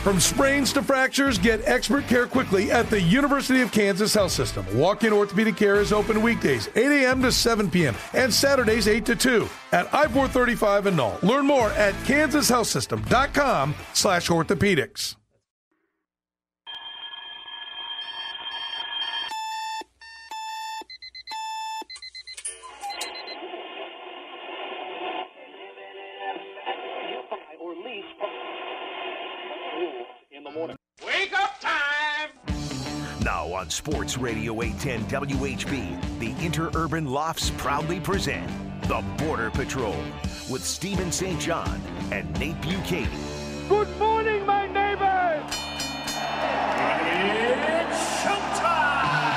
From sprains to fractures, get expert care quickly at the University of Kansas Health System. Walk-in orthopedic care is open weekdays, 8 a.m. to 7 p.m., and Saturdays, 8 to 2 at I-435 in Null. Learn more at kansashealthsystem.com/orthopedics. Wake up time! Now on Sports Radio 810 WHB, the Interurban Lofts proudly present The Border Patrol with Stephen St. John and Nate Buchanan. Good morning, my neighbors! It's showtime!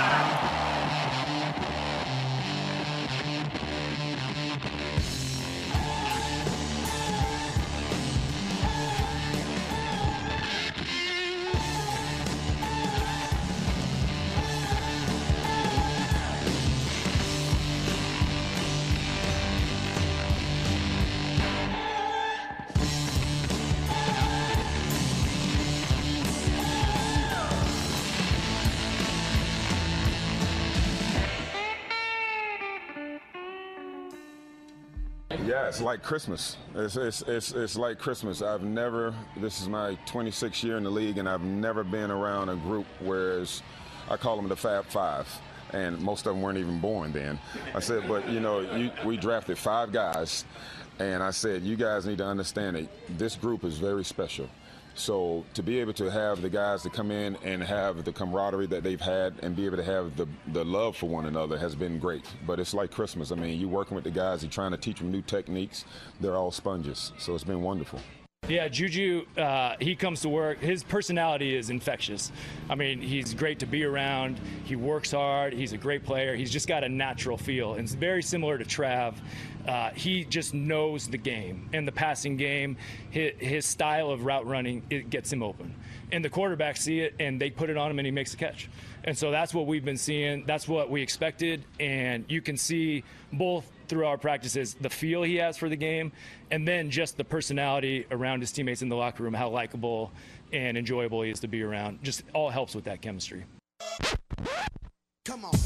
Yeah, it's like Christmas. It's like Christmas. This is my 26th year in the league, and I've never been around a group whereas I call them the Fab Five, and most of them weren't even born then. I said, but we drafted 5 guys, and I said, you guys need to understand that this group is very special. So to be able to have the guys to come in and have the camaraderie that they've had and be able to have the love for one another has been great. But it's like Christmas. I mean, you're working with the guys, you're trying to teach them new techniques. They're all sponges. So it's been wonderful. Yeah, Juju, he comes to work. His personality is infectious. I mean, he's great to be around. He works hard. He's a great player. He's just got a natural feel. And it's very similar to Trav. He just knows the game and the passing game. His style of route running, it gets him open. And the quarterbacks see it, and they put it on him, and he makes a catch. And so that's what we've been seeing. That's what we expected. And you can see both through our practices the feel he has for the game, and then just the personality around his teammates in the locker room, how likable and enjoyable he is to be around. Just all helps with that chemistry. Come on.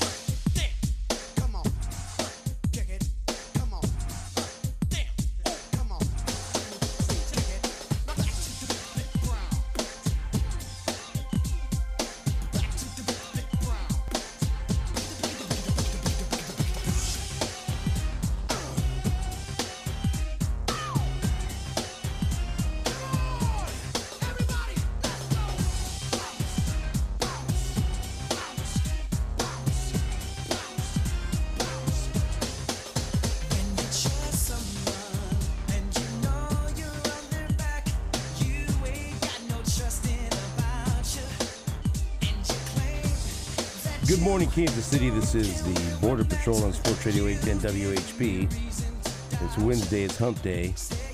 Good morning, Kansas City. This is the Border Patrol on Sports Radio 810 WHB. It's Wednesday. It's Hump Day.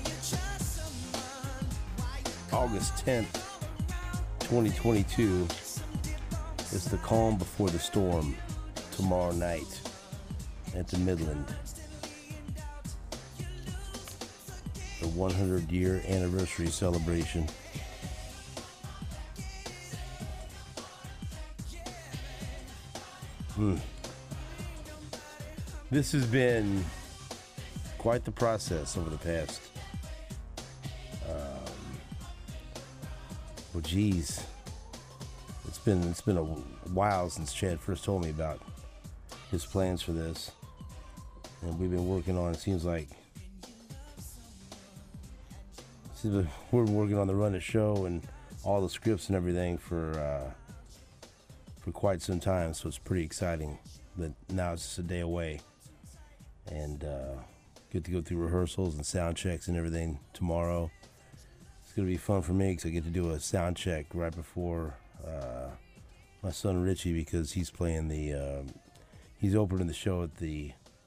August 10th, 2022. It's the calm before the storm tomorrow night at the Midland. The 100-year anniversary celebration. This has been quite the process over the past, it's been a while since Chad first told me about his plans for this, and we've been working on, it seems like, we're working on the run of show and all the scripts and everything for quite some time, so it's pretty exciting that now it's just a day away, and get to go through rehearsals and sound checks and everything tomorrow. It's going to be fun for me because I get to do a sound check right before my son Richie, because he's playing he's opening the show at the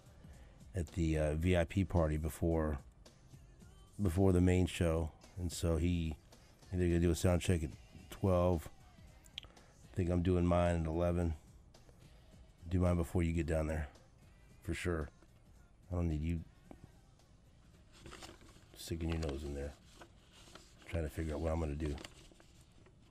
VIP party before the main show, and so they're going to do a sound check at 12. I think I'm doing mine at 11. Do mine before you get down there, for sure. I don't need you sticking your nose in there, trying to figure out what I'm going to do.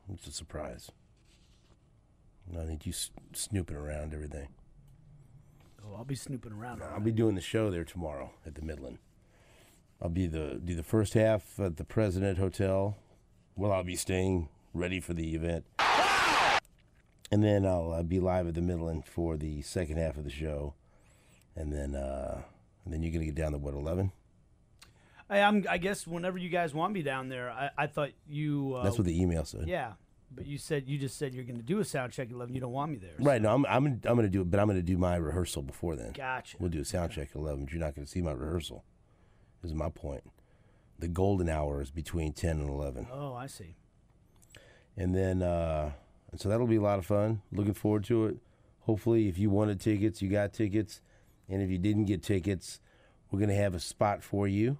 It's a surprise. I need you snooping around everything. Oh, I'll be snooping around. I'll be doing the show there tomorrow at the Midland. I'll do the first half at the President Hotel. Well, I'll be staying ready for the event. And then I'll be live at the Midland for the second half of the show. And then you're going to get down to, what, 11? I guess whenever you guys want me down there, I thought you... That's what the email said. Yeah, but you just said you're going to do a sound check at 11. You don't want me there. Right, no, I'm going to do it, but I'm going to do my rehearsal before then. Gotcha. We'll do a sound check at 11, but you're not going to see my rehearsal. This is my point. The golden hour is between 10 and 11. Oh, I see. And then, and so that'll be a lot of fun. Looking forward to it. Hopefully, if you wanted tickets, you got tickets. And if you didn't get tickets, we're going to have a spot for you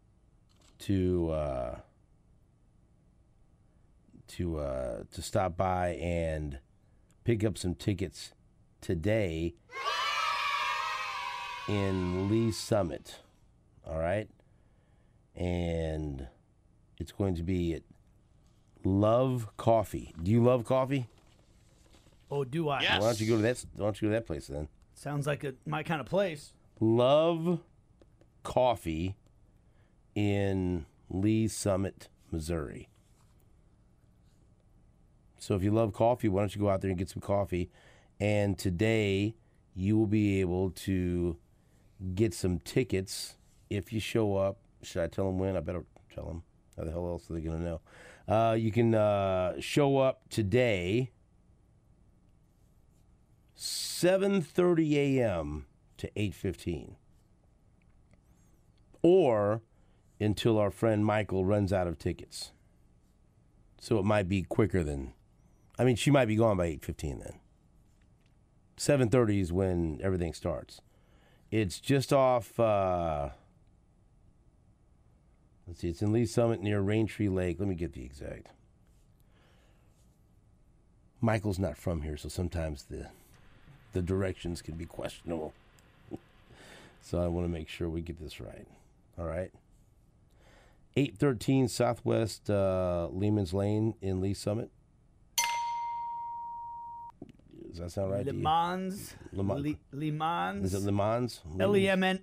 to stop by and pick up some tickets today in Lee Summit. All right? And it's going to be at Love Coffee. Do you love coffee? Oh, do I? Yes. Why don't you go to that place then? Sounds like my kind of place. Love Coffee in Lee Summit, Missouri. So if you love coffee, why don't you go out there and get some coffee? And today you will be able to get some tickets if you show up. Should I tell them when? I better tell them. How the hell else are they going to know? You can show up today, 7:30 a.m. to 8:15. Or until our friend Michael runs out of tickets. So it might be quicker than... I mean, she might be gone by 8:15 then. 7:30 is when everything starts. It's just off... let's see, it's in Lee Summit near Raintree Lake. Let me get the exact. Michael's not from here, so sometimes the directions can be questionable. So I want to make sure we get this right. All right. 813 Southwest Lehman's Lane in Lee Summit. Does that sound right? Le Mans. Le Mans. Is it Le Mans? Lemans.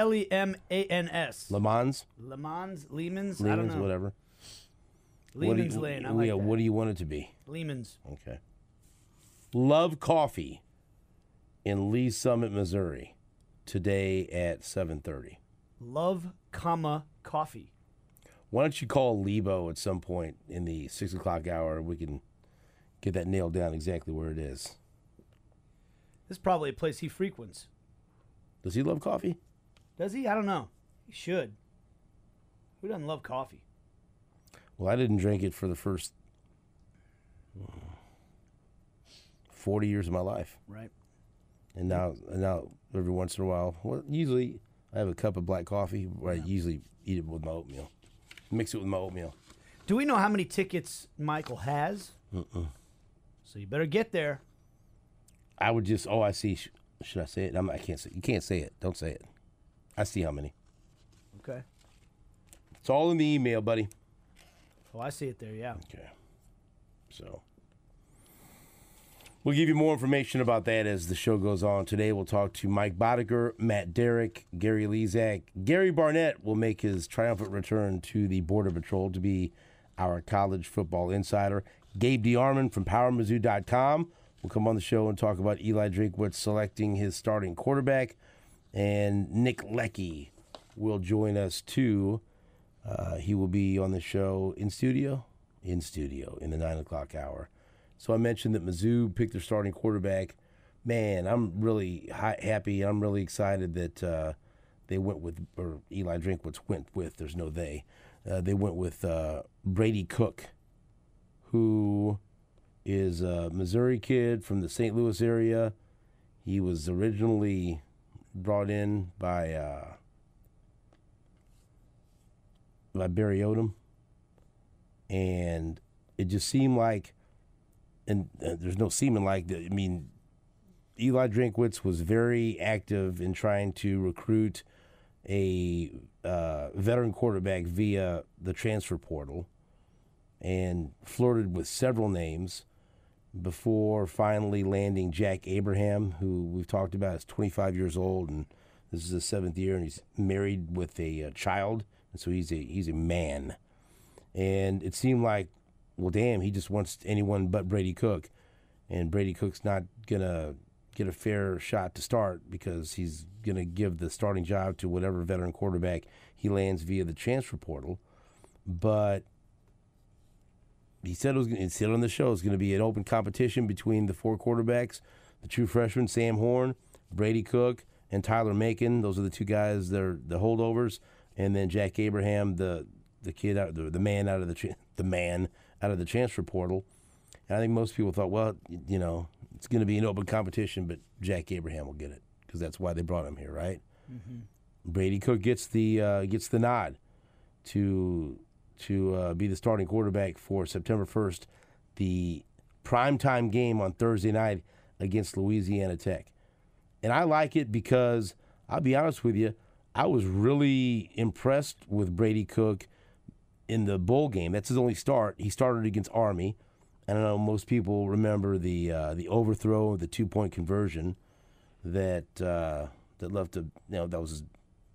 Le Mans? Le Mans? Lehman's? I don't Lehman's, know. whatever. Lehman's Lane. I like that. What do you want it to be? Lehman's. Okay. Love Coffee in Lee Summit, Missouri, today at 7:30. Love, coffee. Why don't you call Lebo at some point in the 6 o'clock hour? We can get that nailed down exactly where it is. This is probably a place he frequents. Does he love coffee? Does he? I don't know. He should. Who doesn't love coffee? Well, I didn't drink it for the first 40 years of my life. Right. And now every once in a while, well, usually I have a cup of black coffee where I usually eat it with my oatmeal. Mix it with my oatmeal. Do we know how many tickets Michael has? So you better get there. I would just, I see. Should I say it? I can't say. You can't say it. Don't say it. I see how many. Okay. It's all in the email, buddy. Oh, I see it there, yeah. Okay. So we'll give you more information about that as the show goes on. Today we'll talk to Mike Boddicker, Matt Derrick, Gary Lezak. Gary Barnett will make his triumphant return to the Border Patrol to be our college football insider. Gabe DeArmond from PowerMizzou.com will come on the show and talk about Eli Drinkwitz selecting his starting quarterback. And Nick Leckey will join us too. He will be on the show in studio in the 9 o'clock hour. So I mentioned that Mizzou picked their starting quarterback. Man, I'm really happy. I'm really excited that they went with, or Eli Drinkwitz went with, there's no they. They went with Brady Cook, who is a Missouri kid from the St. Louis area. He was originally brought in by Barry Odom, and it just seemed like, and there's no seeming like, I mean, Eli Drinkwitz was very active in trying to recruit a veteran quarterback via the transfer portal, and flirted with several names before finally landing Jack Abraham, who we've talked about is 25 years old, and this is his 7th year, and he's married with a child, and so he's a man. And it seemed like, well, damn, he just wants anyone but Brady Cook, and Brady Cook's not gonna get a fair shot to start because he's gonna give the starting job to whatever veteran quarterback he lands via the transfer portal. But he said on the show it's going to be an open competition between the 4 quarterbacks, the true freshmen, Sam Horn, Brady Cook, and Tyler Macon. Those are the 2 guys that are the holdovers, and then Jack Abraham, the kid out, the man out of the transfer portal. And I think most people thought, well, you know, it's going to be an open competition, but Jack Abraham will get it because that's why they brought him here, right? Mm-hmm. Brady Cook gets the nod to be the starting quarterback for September 1st, the primetime game on Thursday night against Louisiana Tech. And I like it because, I'll be honest with you, I was really impressed with Brady Cook in the bowl game. That's his only start. He started against Army. And I know most people remember the overthrow, the 2-point conversion that left that was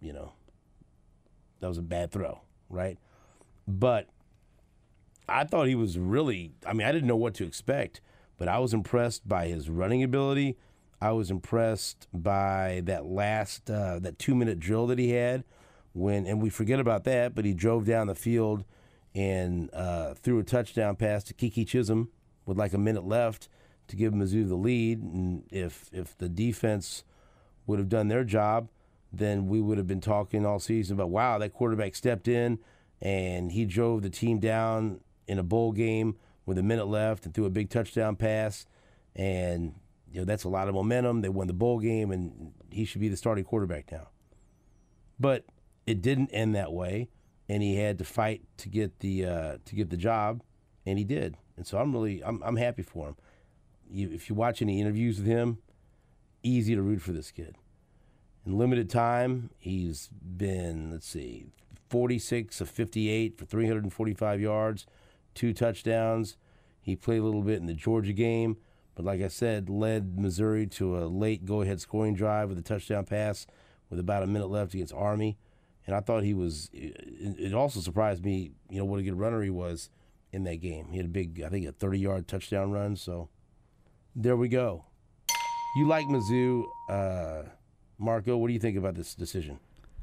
a bad throw, right? But I thought he was really, I didn't know what to expect, but I was impressed by his running ability. I was impressed by that last, that 2-minute drill that he had and we forget about that, but he drove down the field and threw a touchdown pass to Kiki Chisholm with like a minute left to give Mizzou the lead. And if the defense would have done their job, then we would have been talking all season about, wow, that quarterback stepped in and he drove the team down in a bowl game with a minute left and threw a big touchdown pass. And, that's a lot of momentum. They won the bowl game, and he should be the starting quarterback now. But it didn't end that way, and he had to fight to get the job, and he did. And so I'm happy for him. If you watch any interviews with him, easy to root for this kid. In limited time, he's been, 46 of 58 for 345 yards, 2 touchdowns. He played a little bit in the Georgia game, but like I said, led Missouri to a late go-ahead scoring drive with a touchdown pass with about a minute left against Army. And I thought he was – it also surprised me, what a good runner he was in that game. He had a big, I think, a 30-yard touchdown run. So there we go. You like Mizzou. Marco, what do you think about this decision?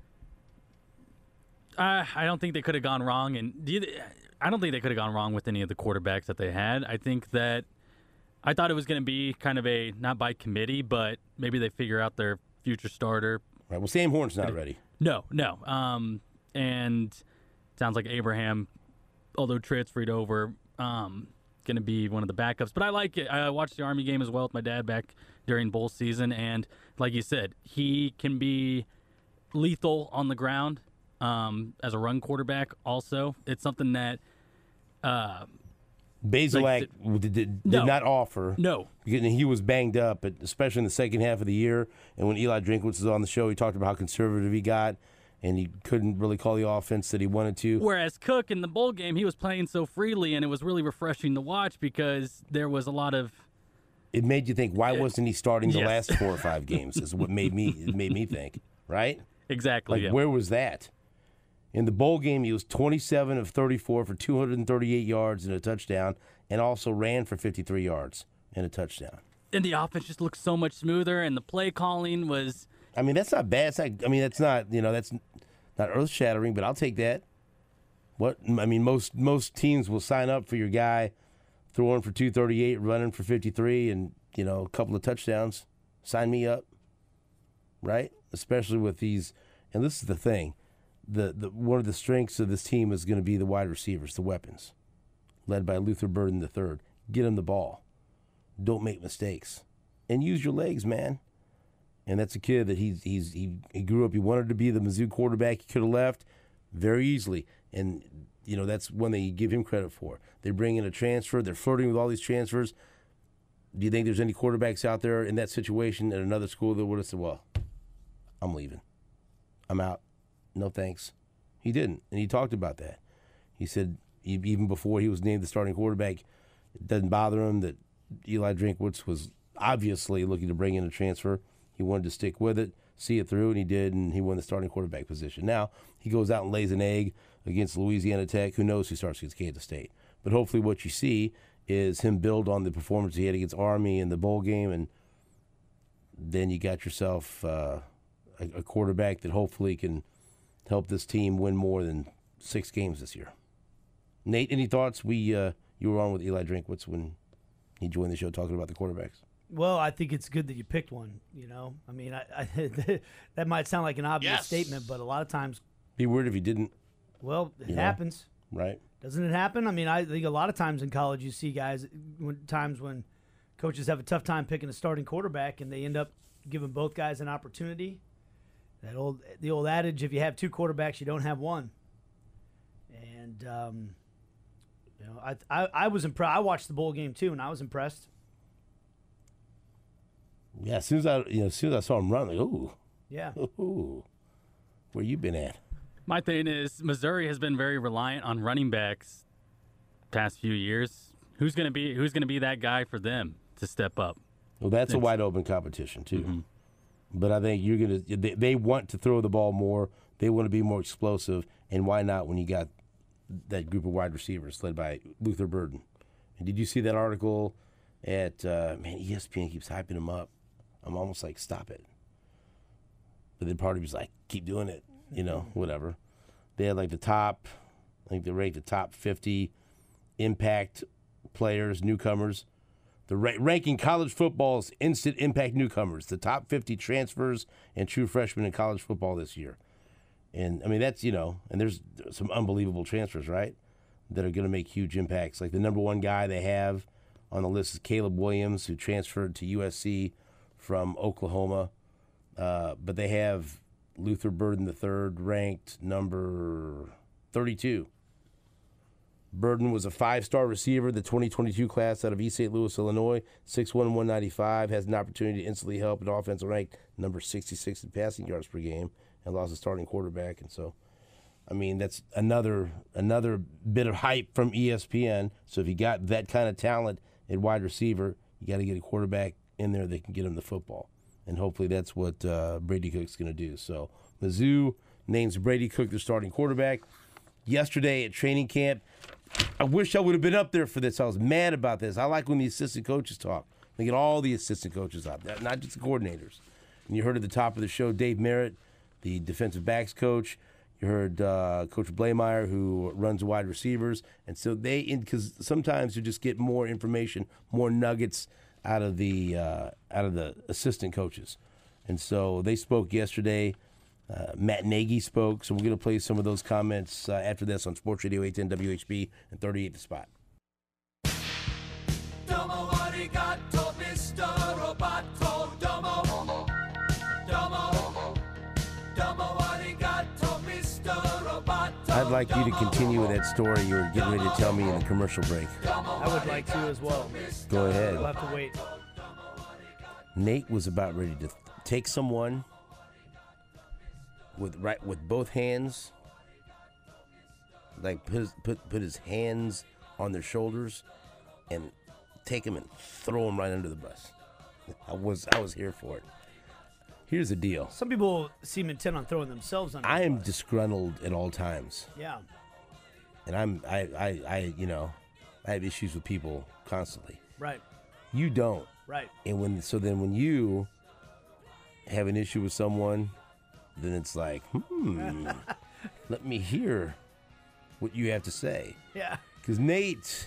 I don't think they could have gone wrong, I don't think they could have gone wrong with any of the quarterbacks that they had. I think that I thought it was going to be kind of a not by committee, but maybe they figure out their future starter. Right. Well, Sam Horn's not ready. No. And it sounds like Abraham, although transferred over, going to be one of the backups. But I like it. I watched the Army game as well with my dad back during bowl season, and like you said, he can be lethal on the ground. As a run quarterback also. It's something that Bazelak did not offer. No. He was banged up, but especially in the second half of the year. And when Eli Drinkwitz was on the show, he talked about how conservative he got, and he couldn't really call the offense that he wanted to. Whereas Cook in the bowl game, he was playing so freely, and it was really refreshing to watch because there was a lot of... It made you think, why wasn't he starting the last 4 or 5 games is what made me think, right? Exactly, Where was that? In the bowl game, he was 27 of 34 for 238 yards and a touchdown, and also ran for 53 yards and a touchdown. And the offense just looked so much smoother, and the play calling was... that's not bad. That's not earth-shattering, but I'll take that. Most teams will sign up for your guy throwing for 238, running for 53, and, a couple of touchdowns. Sign me up, right? Especially with these, and this is the thing. One of the strengths of this team is going to be the wide receivers, the weapons, led by Luther Burden III. Get him the ball. Don't make mistakes. And use your legs, man. And that's a kid that he grew up, he wanted to be the Mizzou quarterback. He could have left very easily. And, that's one thing you give him credit for. They bring in a transfer. They're flirting with all these transfers. Do you think there's any quarterbacks out there in that situation at another school that would have said, well, I'm leaving. I'm out. No thanks. He didn't, and he talked about that. He said, even before he was named the starting quarterback, it doesn't bother him that Eli Drinkwitz was obviously looking to bring in a transfer. He wanted to stick with it, see it through, and he did, and he won the starting quarterback position. Now, he goes out and lays an egg against Louisiana Tech. Who knows who starts against Kansas State? But hopefully what you see is him build on the performance he had against Army in the bowl game, and then you got yourself a quarterback that hopefully can help this team win more than 6 games this year. Nate, any thoughts? You were on with Eli Drinkwitz when he joined the show talking about the quarterbacks. Well, I think it's good that you picked one, you know. I mean, that might sound like an obvious statement, but a lot of times... Be weird if you didn't. Well, it happens. Right. Doesn't it happen? I mean, I think a lot of times in college you see guys, times when coaches have a tough time picking a starting quarterback and they end up giving both guys an opportunity. The old adage, if you have 2 quarterbacks, you don't have one. And, you know, I was impressed. I watched the bowl game too, and I was impressed. Yeah, as soon as I saw him run, like, ooh. Yeah. Ooh. Where you been at? My thing is Missouri has been very reliant on running backs past few years. Who's gonna be that guy for them to step up? Well, that's a wide open competition too. Mm-hmm. But I think they want to throw the ball more. They want to be more explosive, and why not when you got that group of wide receivers led by Luther Burden? And did you see that article at ESPN keeps hyping him up? I'm almost like, stop it. But then part of me's like, keep doing it. You know, whatever. They had like they ranked the top 50 impact players, newcomers. The ranking college football's instant impact newcomers, the top 50 transfers and true freshmen in college football this year. And, I mean, that's, and there's some unbelievable transfers, right, that are going to make huge impacts. Like the number 1 guy they have on the list is Caleb Williams, who transferred to USC from Oklahoma. But they have Luther Burden III ranked number 32. Burden was a 5-star receiver, the 2022 class out of East St. Louis, Illinois, 6'1", 195, has an opportunity to instantly help an offense ranked number 66 in passing yards per game, and lost a starting quarterback. And so, I mean, that's another bit of hype from ESPN. So if you got that kind of talent at wide receiver, you got to get a quarterback in there that can get him the football. And hopefully that's what Brady Cook's going to do. So Mizzou names Brady Cook their starting quarterback. Yesterday at training camp, I wish I would have been up there for this. I was mad about this. I like when the assistant coaches talk. They get all the assistant coaches out there, not just the coordinators. And you heard at the top of the show Dave Merritt, the defensive backs coach. You heard Coach Blameyer, who runs wide receivers. And so because sometimes you just get more information, more nuggets out of the assistant coaches. And so they spoke yesterday. Matt Nagy spoke, so we're going to play some of those comments after this on Sports Radio 810 WHB and 38 The Spot. Domo arigato, Mr. Roboto. Domo. Domo. Domo arigato, Mr. Roboto. I'd like you to continue with that story you were getting ready to tell me in the commercial break. I would like to as well. Go ahead. We'll have to wait. Nate was about ready to take someone with both hands, like put his hands on their shoulders, and take him and throw him right under the bus. I was here for it. Here's the deal. Some people seem intent on throwing themselves under. I the am bus. disgruntled at all times. Yeah. And I have issues with people constantly. Right. You don't. Right. And when you have an issue with someone, then it's like, let me hear what you have to say. Yeah. Because Nate,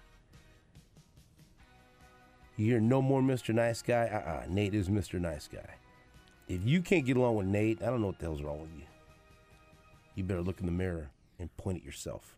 you hear no more Mr. Nice Guy? Nate is Mr. Nice Guy. If you can't get along with Nate, I don't know what the hell's wrong with you. You better look in the mirror and point at yourself.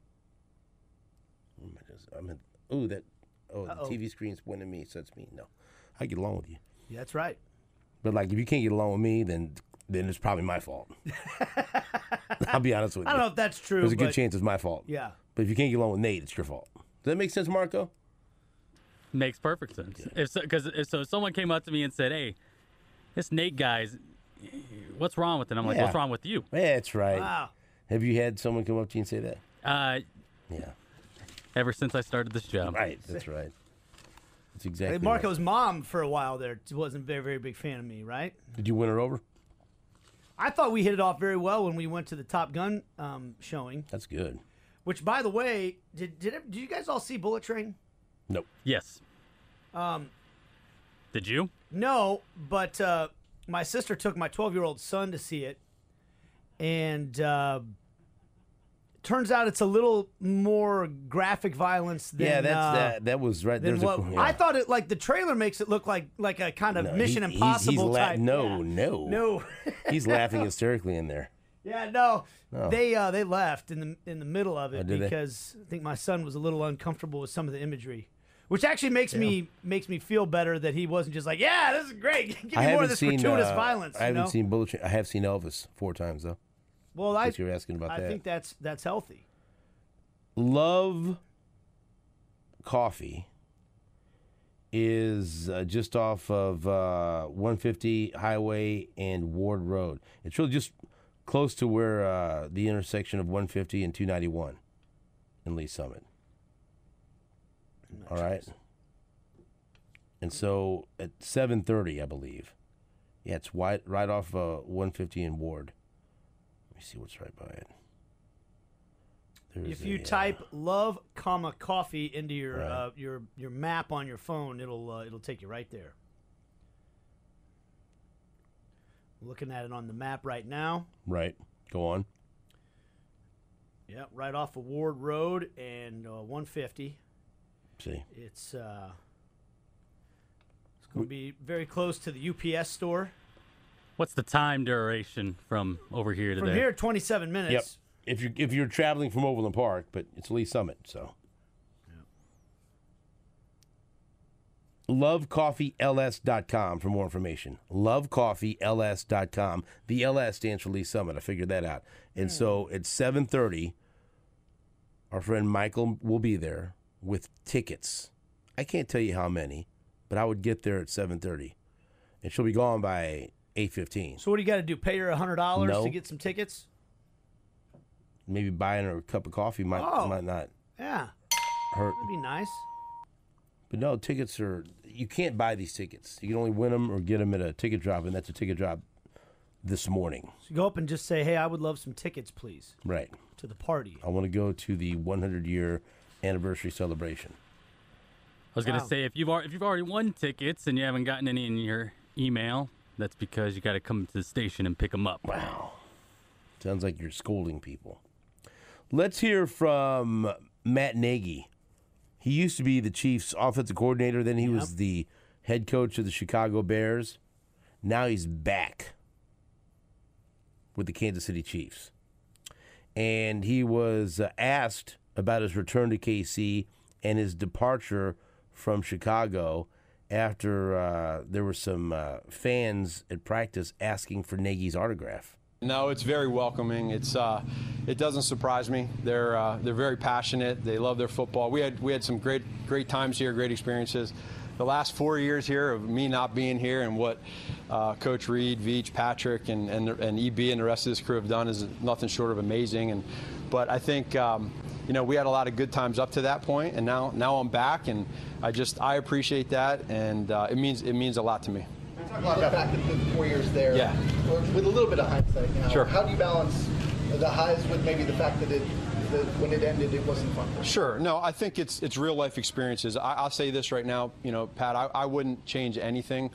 The TV screen's pointing at me, so it's me. No, I get along with you. Yeah, that's right. But like, if you can't get along with me, then it's probably my fault. I'll be honest with you. I don't know if that's true. There's a good chance it's my fault. Yeah. But if you can't get along with Nate, it's your fault. Does that make sense, Marco? Makes perfect sense. If someone came up to me and said, "Hey, this Nate guy's, what's wrong with it?" I'm like, "What's wrong with you?" Yeah, that's right. Wow. Have you had someone come up to you and say that? Yeah. ever since I started this job. Right, that's right. That's exactly Marco's mom for a while there wasn't a very, very big fan of me, right? Did you win her over? I thought we hit it off very well when we went to the Top Gun showing. That's good. Which, by the way, did you guys all see Bullet Train? Nope. Yes. Did you? No, but my sister took my 12-year-old son to see it, and turns out it's a little more graphic violence than that was right. than what I thought. It like the trailer makes it look like a kind of Mission Impossible type. No. He's laughing hysterically in there. Yeah, no. They left in the middle of it because I think my son was a little uncomfortable with some of the imagery, which actually makes me feel better that he wasn't just like, yeah, this is great. Give me more of this gratuitous violence. I haven't seen Bullet Train. I have seen Elvis 4 times though. Well, you're asking about that. I think that's healthy. Love Coffee is just off of 150 Highway and Ward Road. It's really just close to where the intersection of 150 and 291 in Lee Summit. All right. And so at 7:30, I believe. Yeah, it's right off 150 and Ward. Let me see what's right by it. If you type "love, coffee" into your map on your phone, it'll take you right there. Looking at it on the map right now. Right. Go on. Yeah, right off of Ward Road and 150. See. It's going to be very close to the UPS store. What's the time duration from over here to From there? here, 27 minutes. Yep. If you're traveling from Overland Park, but it's Lee Summit, so. Yep. LoveCoffeeLS.com for more information. LoveCoffeeLS.com. The LS stands for Lee Summit. I figured that out. And so at 7:30, our friend Michael will be there with tickets. I can't tell you how many, but I would get there at 7:30. And she'll be gone by 8:15. So what do you got to do? Pay her $100 to get some tickets? Maybe buying her a cup of coffee might not hurt. That'd be nice. But no, tickets you can't buy these tickets. You can only win them or get them at a ticket drop, and that's a ticket drop this morning. So you go up and just say, hey, I would love some tickets, please. Right. To the party. I want to go to the 100-year anniversary celebration. I was going to say, if you've already won tickets and you haven't gotten any in your email, that's because you got to come to the station and pick them up. Wow. Sounds like you're scolding people. Let's hear from Matt Nagy. He used to be the Chiefs' offensive coordinator. Then he was the head coach of the Chicago Bears. Now he's back with the Kansas City Chiefs. And he was asked about his return to KC and his departure from Chicago after there were some fans at practice asking for Nagy's autograph. No, it's very welcoming. It doesn't surprise me. They're very passionate. They love their football. We had some great times here, great experiences. The last 4 years here of me not being here and what Coach Reed, Veach, Patrick, and EB and the rest of this crew have done is nothing short of amazing. But I think we had a lot of good times up to that point, and now I'm back, and I appreciate that, and it means a lot to me. Talk a lot about back in the 4 years there. Yeah. With a little bit of hindsight now. Sure. How do you balance the highs with maybe the fact that when it ended, it wasn't fun? Sure. No, I think it's real life experiences. I'll say this right now, Pat, I wouldn't change anything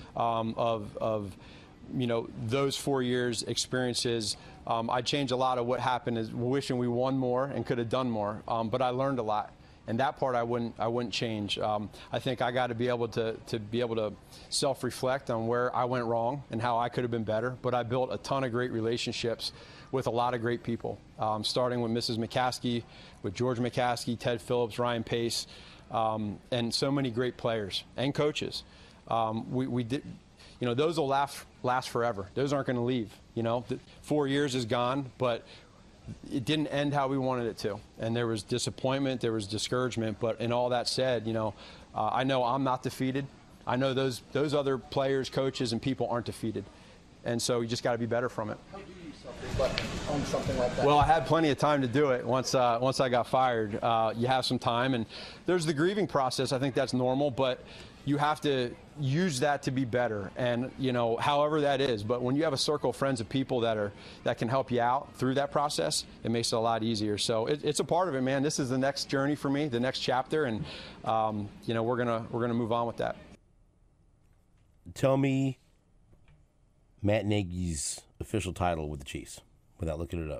of those 4 years experiences. I'd change a lot of what happened is wishing we won more and could have done more. But I learned a lot. And that part I wouldn't change. I think I got to be able to self-reflect on where I went wrong and how I could have been better. But I built a ton of great relationships with a lot of great people, starting with Mrs. McCaskey, with George McCaskey, Ted Phillips, Ryan Pace, and so many great players and coaches. We did, those will last forever. Those aren't going to leave. 4 years is gone, but it didn't end how we wanted it to, and there was disappointment, there was discouragement. But in all that said, I know I'm not defeated. I know those other players, coaches, and people aren't defeated, and so you just got to be better from it. How do you on something like that? Well, I had plenty of time to do it once I got fired. You have some time, and there's the grieving process. I think that's normal, but you have to use that to be better, and however that is. But when you have a circle of friends of people that can help you out through that process, it makes it a lot easier. So it's a part of it, man. This is the next journey for me, the next chapter, and we're gonna move on with that. Tell me Matt Nagy's official title with the Chiefs without looking it up.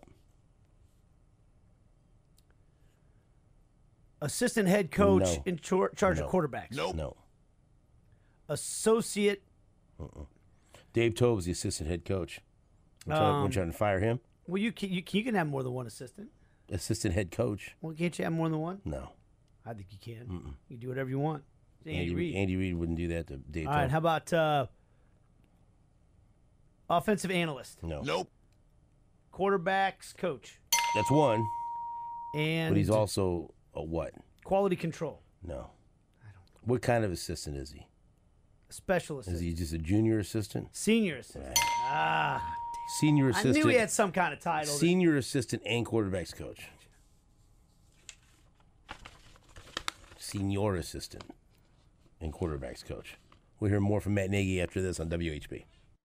Assistant head coach No. in charge No. of quarterbacks. No. Associate. Dave Tove's the assistant head coach. We're trying to fire him. Well, you can have more than one assistant. Assistant head coach. Well, can't you have more than one? No. I think you can. You do whatever you want. It's Andy Reid. Andy Reid wouldn't do that to Dave All Tove. right, how about offensive analyst? No. Nope. Quarterbacks coach. That's one. And But he's also a what? quality control. No. What kind of assistant is he? Specialist. Is he just a junior assistant? Senior assistant. Senior I assistant. knew he had some kind of title. Senior assistant and quarterbacks coach. Senior assistant and quarterbacks coach. We'll hear more from Matt Nagy after this on WHB.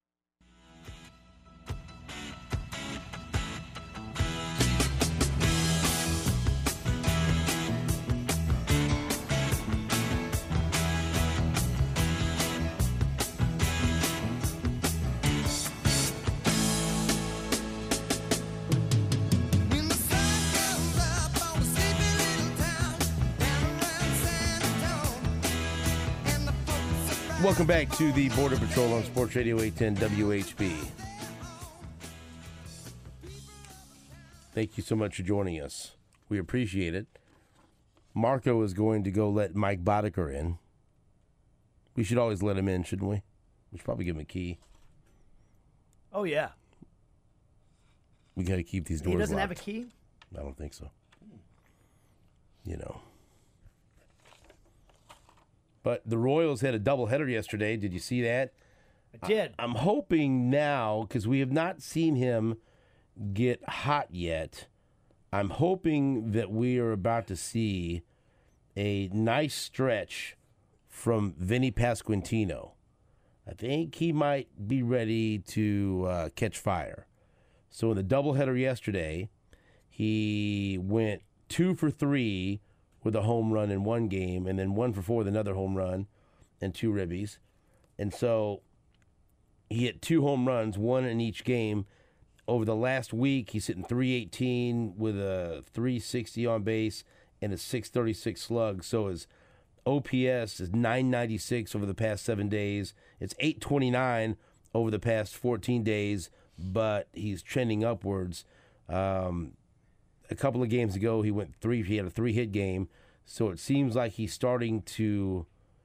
Welcome back to the Border Patrol on Sports Radio 810 WHB. Thank you so much for joining us. We appreciate it. Marco is going to go let Mike Boddicker in. We should always let him in, shouldn't we? We should probably give him a key. Oh, yeah. We got to keep these doors He doesn't locked. have a key? I don't think so. But the Royals had a doubleheader yesterday. Did you see that? I did. I'm hoping now, because we have not seen him get hot yet, I'm hoping that we are about to see a nice stretch from Vinny Pasquantino. I think he might be ready to catch fire. So in the doubleheader yesterday, he went 2 for 3 with a home run in one game, and then 1 for 4 with another home run and 2 ribbies. And so he hit 2 home runs, 1 in each game. Over the last week, he's hitting .318 with a .360 on base and a .636 slug. So his OPS is .996 over the past 7 days. It's .829 over the past 14 days, but he's trending upwards. A couple of games ago, he had a 3-hit game, so it seems like he's starting to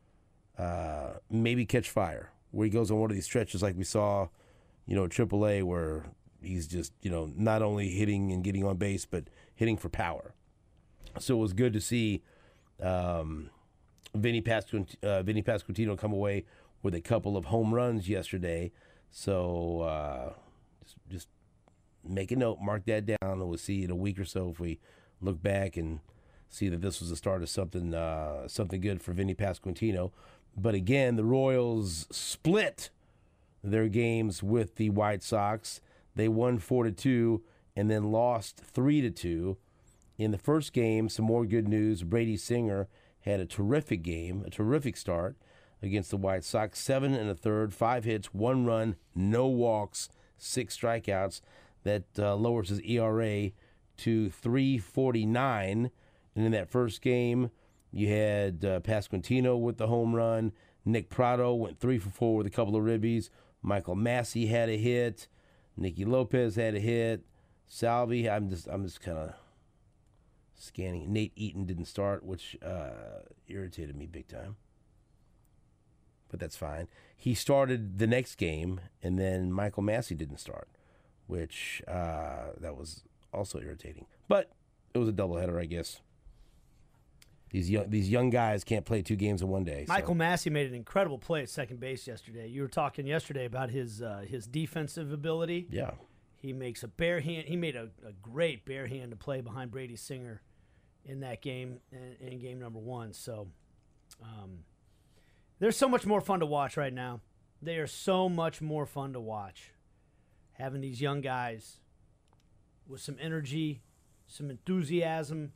maybe catch fire, where he goes on one of these stretches like we saw, AAA, where he's just, not only hitting and getting on base, but hitting for power. So it was good to see Vinny Pasquantino come away with a couple of home runs yesterday. So just make a note, mark that down, and we'll see in a week or so if we look back and see that this was the start of something good for Vinny Pasquantino. But again, the Royals split their games with the White Sox. They won 4-2 and then lost 3-2. In the first game, some more good news. Brady Singer had a terrific game, a terrific start against the White Sox. 7 1/3, 5 hits, 1 run, no walks, 6 strikeouts. That lowers his ERA to 3.49. And in that first game, you had Pasquantino with the home run. Nick Prado went 3 for 4 with a couple of ribbies. Michael Massey had a hit. Nicky Lopez had a hit. Salvi, I'm just kind of scanning. Nate Eaton didn't start, which irritated me big time. But that's fine. He started the next game, and then Michael Massey didn't start, which that was also irritating. But it was a doubleheader, I guess. These young guys can't play 2 games in one day. Michael Massey made an incredible play at second base yesterday. You were talking yesterday about his defensive ability. Yeah. He makes a bare hand. He made a great bare hand to play behind Brady Singer in that game, in game number 1. So they're so much more fun to watch right now. They are so much more fun to watch. Having these young guys with some energy, some enthusiasm.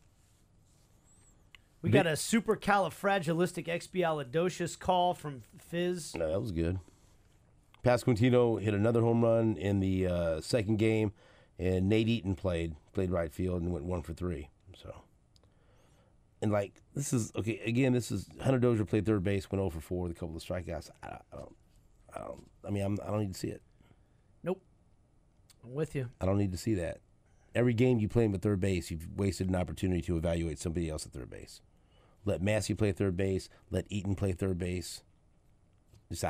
We got a supercalifragilisticexpialidocious call from Fizz. No, that was good. Pasquantino hit another home run in the second game, and Nate Eaton played right field and went 1 for 3. So, and like this is okay. Again, this is Hunter Dozier played third base, went 0 for 4 with a couple of strikeouts. I don't need to see it. Nope, I'm with you. I don't need to see that. Every game you play him at third base, you've wasted an opportunity to evaluate somebody else at third base. Let Massey play third base. Let Eaton play third base. Just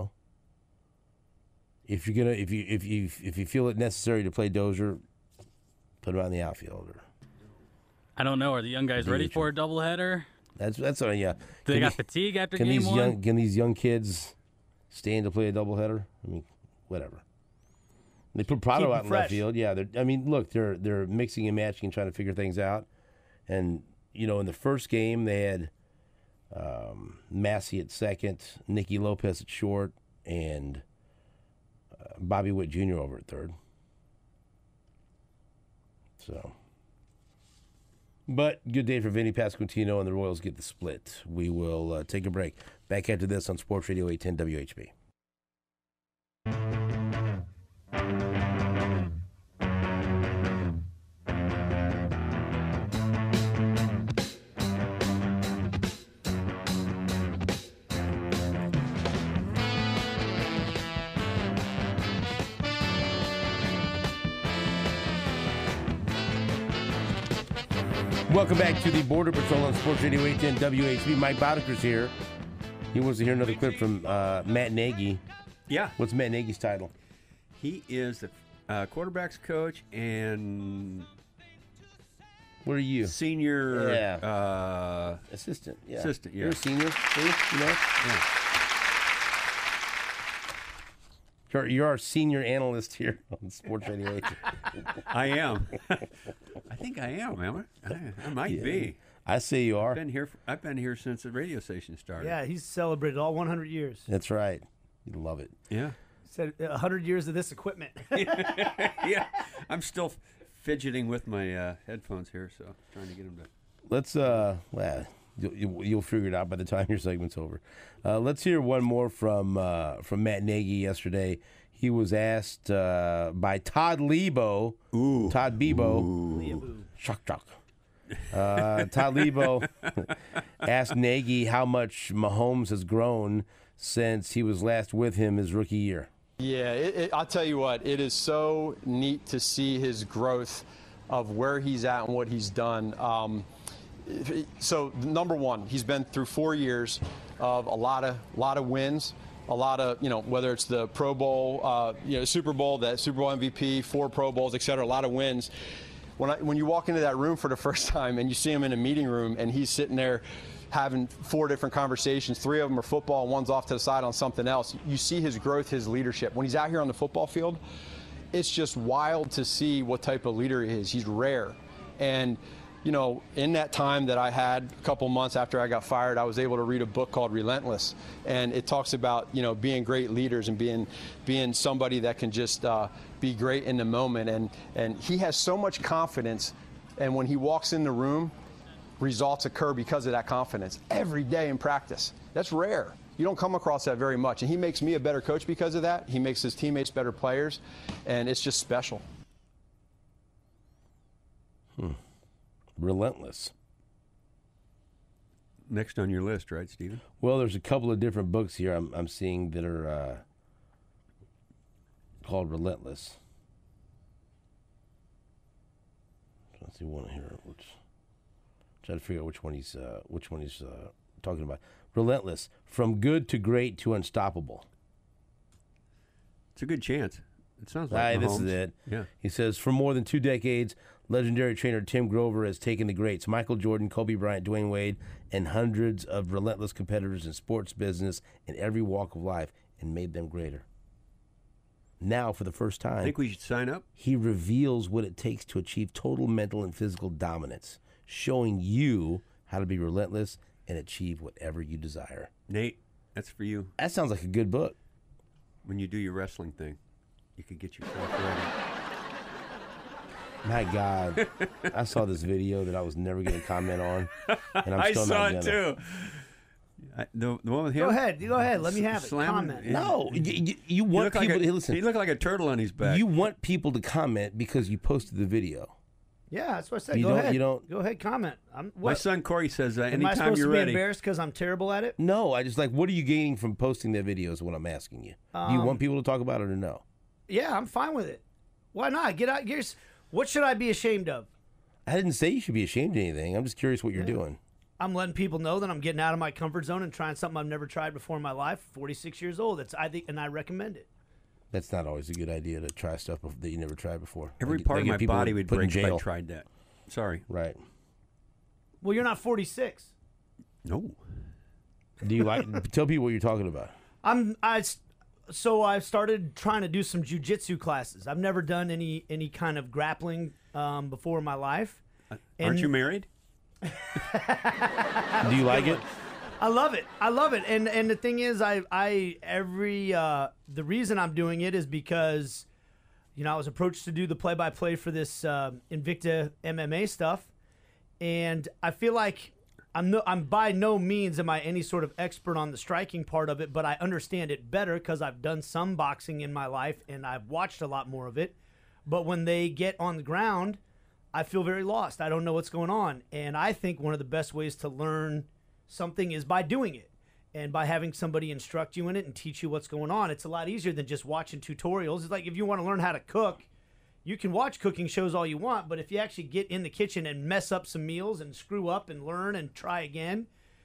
if you're gonna if you feel it necessary to play Dozier, put him on the outfield. I don't know. Are the young guys ready for a doubleheader? That's Do they got fatigue after game 1? Can these young kids stand to play a doubleheader? I mean, whatever. They put Prado out in left field. Yeah, they're mixing and matching and trying to figure things out. And in the first game they had Massey at second, Nicky Lopez at short, and Bobby Witt Jr. over at third. So, but good day for Vinny Pasquantino, and the Royals get the split. We will take a break. Back after this on Sports Radio 810 WHB. Welcome back to the Border Patrol on Sports Radio 810 WHB. Mike Bodeker's here. He wants to hear another clip from Matt Nagy. Yeah. What's Matt Nagy's title? He is the quarterback's coach and... What are you? Senior... assistant. Yeah. Assistant, yeah. You're a senior, see? Yeah. You're our senior analyst here on Sports Radio 8. I am. I think I am, am I? I might be. I say you are. I've been here since the radio station started. Yeah, he's celebrated all 100 years. That's right. You love it. Yeah. Said 100 years of this equipment. Yeah. I'm still fidgeting with my headphones here, so trying to get them to... Let's, you'll figure it out by the time your segment's over. Let's hear one more from Matt Nagy yesterday. He was asked by Todd Lebo. Ooh. Todd Bebo. Shock. Todd Lebo asked Nagy how much Mahomes has grown since he was last with him his rookie year. Yeah, I'll tell you what, it is so neat to see his growth of where he's at and what he's done. So number one, he's been through 4 years of a lot of wins, a lot of, whether it's the Pro Bowl, Super Bowl, that Super Bowl MVP, 4 Pro Bowls, et cetera, a lot of wins. When you walk into that room for the first time and you see him in a meeting room and he's sitting there having 4 different conversations, 3 of them are football and 1's off to the side on something else, you see his growth, his leadership. When he's out here on the football field, it's just wild to see what type of leader he is. He's rare. And in that time that I had, a couple months after I got fired, I was able to read a book called Relentless. And it talks about, being great leaders and being somebody that can just be great in the moment. And he has so much confidence. And when he walks in the room, results occur because of that confidence every day in practice. That's rare. You don't come across that very much. And he makes me a better coach because of that. He makes his teammates better players. And it's just special. Relentless. Next on your list, right, Stephen? Well, there's a couple of different books here I'm seeing that are called Relentless. Let's see one here. Try to figure out which one he's talking about. Relentless, from good to great to unstoppable. It's a good chance. It sounds like Mahomes. This is it. Yeah. He says, for more than 2 decades, legendary trainer Tim Grover has taken the greats Michael Jordan, Kobe Bryant, Dwayne Wade, and hundreds of relentless competitors in sports business in every walk of life and made them greater. Now, for the first time, I think we should sign up. he reveals what it takes to achieve total mental and physical dominance, showing you how to be relentless and achieve whatever you desire. Nate, that's for you. That sounds like a good book. When you do your wrestling thing, you could get yourself ready. My God, I saw this video that I was never going to comment on, and I'm still saw not it gonna. too. The one with him. Go ahead. Let me have it. Slam- Comment. yeah. No, you He want looked like people a- to listen. He looked like a turtle on his back. You want people to comment because you posted the video. Yeah, that's what I said. You Go don't- ahead. you don't- Go ahead. Comment. My What? son Corey says Am I anytime supposed you're to be ready. embarrassed because I'm terrible at it? No, I just like, what are you gaining from posting that video is what I'm asking you. Do you want people to talk about it or no? Yeah, I'm fine with it. Why not? Get out. What should I be ashamed of? I didn't say you should be ashamed of anything. I'm just curious what you're doing. I'm letting people know that I'm getting out of my comfort zone and trying something I've never tried before in my life. 46 years old. I think, and I recommend it. That's not always a good idea to try stuff that you never tried before. Every They part of get my people body would put in break if I jail. tried that. Sorry. Right. Well, you're not 46. No. Do you like? Tell people what you're talking about. So I've started trying to do some jujitsu classes. I've never done any kind of grappling before in my life. Aren't you married? Do you like it? I love it. And the thing is, the reason I'm doing it is because, I was approached to do the play-by-play for this Invicta MMA stuff, and I feel like I'm by no means am I any sort of expert on the striking part of it, but I understand it better because I've done some boxing in my life and I've watched a lot more of it. But when they get on the ground, I feel very lost. I don't know what's going on. And I think one of the best ways to learn something is by doing it and by having somebody instruct you in it and teach you what's going on. It's a lot easier than just watching tutorials. It's like if you want to learn how to cook, you can watch cooking shows all you want, but if you actually get in the kitchen and mess up some meals and screw up and learn and try again,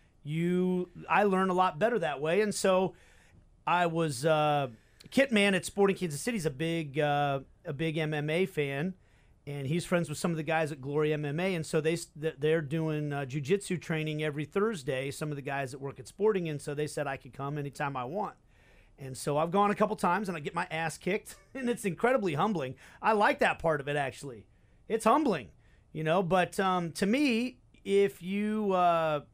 I learn a lot better that way. And so I was Kit Man at Sporting Kansas City is a big MMA fan, and he's friends with some of the guys at Glory MMA, and so they're doing jiu-jitsu training every Thursday, some of the guys that work at Sporting, and so they said I could come anytime I want. And so I've gone a couple times, and I get my ass kicked, and it's incredibly humbling. I like that part of it, actually. It's humbling, but to me, if you're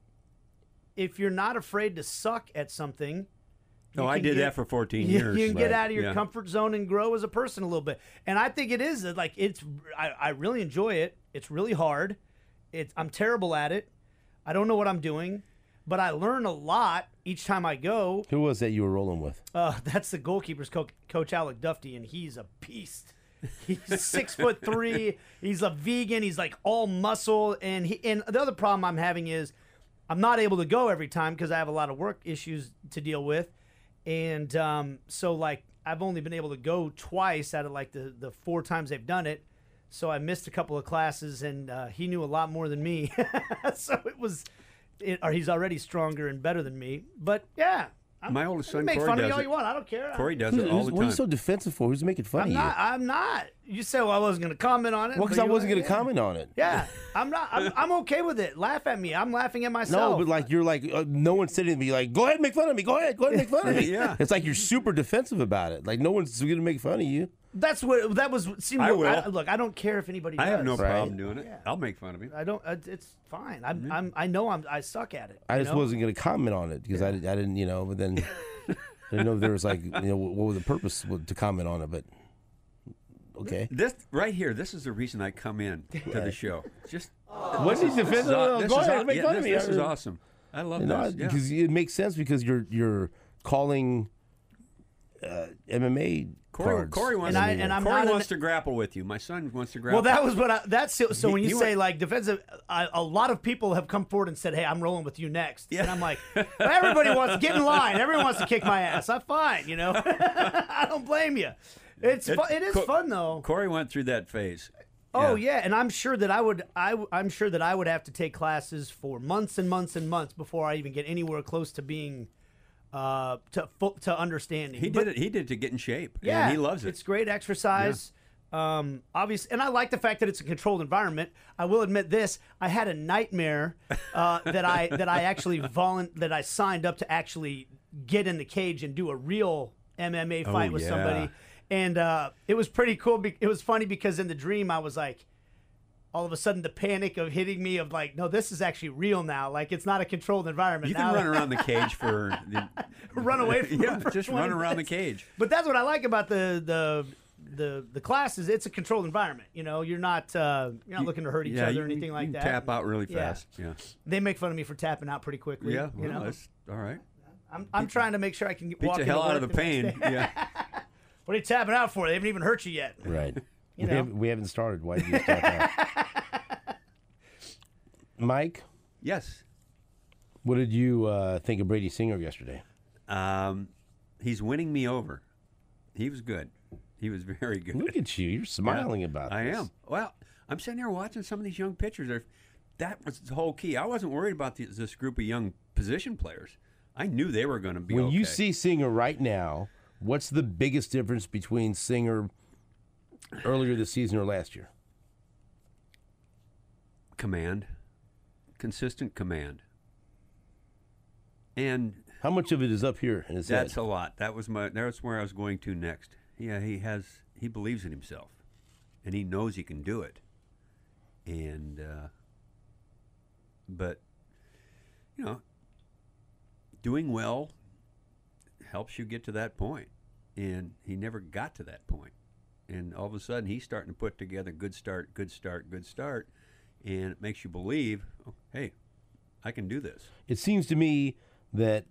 not afraid to suck at something, No, I did that for 14 years. You can get out of your Yeah. comfort zone and grow as a person a little bit. And I think it is like I really enjoy it. It's really hard. I'm terrible at it. I don't know what I'm doing, but I learn a lot each time I go. Who was that you were rolling with? That's the goalkeepers coach Alec Dufty, and he's a beast. He's 6'3". He's a vegan. He's like all muscle, and the other problem I'm having is I'm not able to go every time because I have a lot of work issues to deal with. And so, like, I've only been able to go twice out of, like, the 4 times they've done it. So I missed a couple of classes, and he knew a lot more than me. So he's already stronger and better than me. But, yeah. My oldest son, make Corey, fun does of me all it. you want. I don't care. Corey does it all the What are you time. so defensive for? Who's making fun of you? I'm not. You said I wasn't going to comment on it. Well, because but I you wasn't are. going to comment on it. Yeah, I'm not. I'm okay with it. Laugh at me. I'm laughing at myself. No, but like you're like no one's sitting to me like, go ahead and make fun of me. Go ahead and make fun of me. Yeah. It's like you're super defensive about it. Like no one's going to make fun of you. That's what that was. I will. Look, I don't care if anybody does. I have no Right. problem doing it. Yeah. I'll make fun of him. I don't. It's fine. I know I suck at it. I you just know? wasn't going to comment on it because I didn't, but then I didn't know if there was like, what was the purpose to comment on it, but okay. This right here, this is the reason I come in to the show. Just What is defensive? Go ahead, make fun of me. This is awesome. I love this. Yeah. Because it makes sense because you're calling MMA cards. Corey wants, I'm Corey not wants to grapple with you. My son wants to grapple. Well, that was what so when you he say went- like defensive, a lot of people have come forward and said, "Hey, I'm rolling with you next," and I'm like, everybody wants to get in line. Everyone wants to kick my ass. I'm fine, I don't blame you. It is fun though. Corey went through that phase. Oh yeah, and I'm sure that I would have to take classes for months and months and months before I even get anywhere close to being to understanding. He did it to get in shape. Yeah, and he loves it. It's great exercise. Obviously, and I like the fact that it's a controlled environment. I will admit this: I had a nightmare that I actually that I signed up to actually get in the cage and do a real MMA fight with yeah. somebody. And it was pretty cool. It was funny because in the dream I was like, all of a sudden the panic of hitting me of like, no, this is actually real now. Like it's not a controlled environment. You now. can run around the cage for run away from yeah, them for just 20 run around the minutes. cage. But that's what I like about the classes. It's a controlled environment. You know, you're not looking to hurt each other or anything like you that. Tap out really Yeah. fast. Yeah. They make fun of me for tapping out pretty quickly. Yeah. you Well, know? that's all right. I'm trying to make sure I can Beat walk the into hell out of work the next pain. day. Yeah. What are you tapping out for? They haven't even hurt you yet. Right. You know? We haven't started. Why did you start that? Mike? Yes. What did you think of Brady Singer yesterday? He's winning me over. He was good. He was very good. Look at you. You're smiling Yeah, about I this. am. Well, I'm sitting here watching some of these young pitchers. That was the whole key. I wasn't worried about this group of young position players. I knew they were going to be When okay. you see Singer right now, what's the biggest difference between Singer earlier this season or last year? Command. Consistent command. And how much of it is up here in his head? That's a lot. That's where I was going to next. Yeah, he believes in himself, and he knows he can do it. And but doing well helps you get to that point, and he never got to that point. And all of a sudden, he's starting to put together good start, and it makes you believe, oh, hey, I can do this. It seems to me that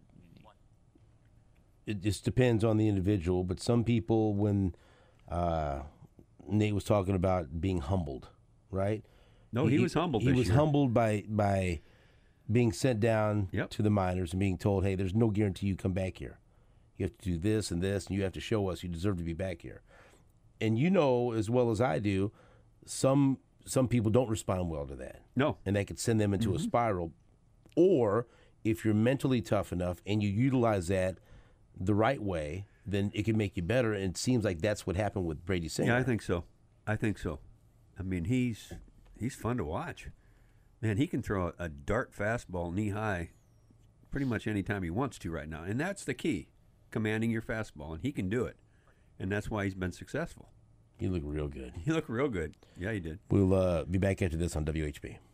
it just depends on the individual, but some people, when Nate was talking about being humbled, right? No, he was humbled He this was year. humbled by being sent down to the minors and being told, hey, there's no guarantee you come back here. You have to do this and this, and you have to show us you deserve to be back here. And you know as well as I do, some people don't respond well to that. No. And that could send them into a spiral. Or if you're mentally tough enough and you utilize that the right way, then it can make you better. And it seems like that's what happened with Brady Singer. Yeah, I think so. I mean, he's fun to watch. Man, he can throw a dart fastball knee high pretty much any time he wants to right now. And that's the key, commanding your fastball. And he can do it. And that's why he's been successful. You look real good. You look real good. Yeah, you did. We'll be back after this on WHB.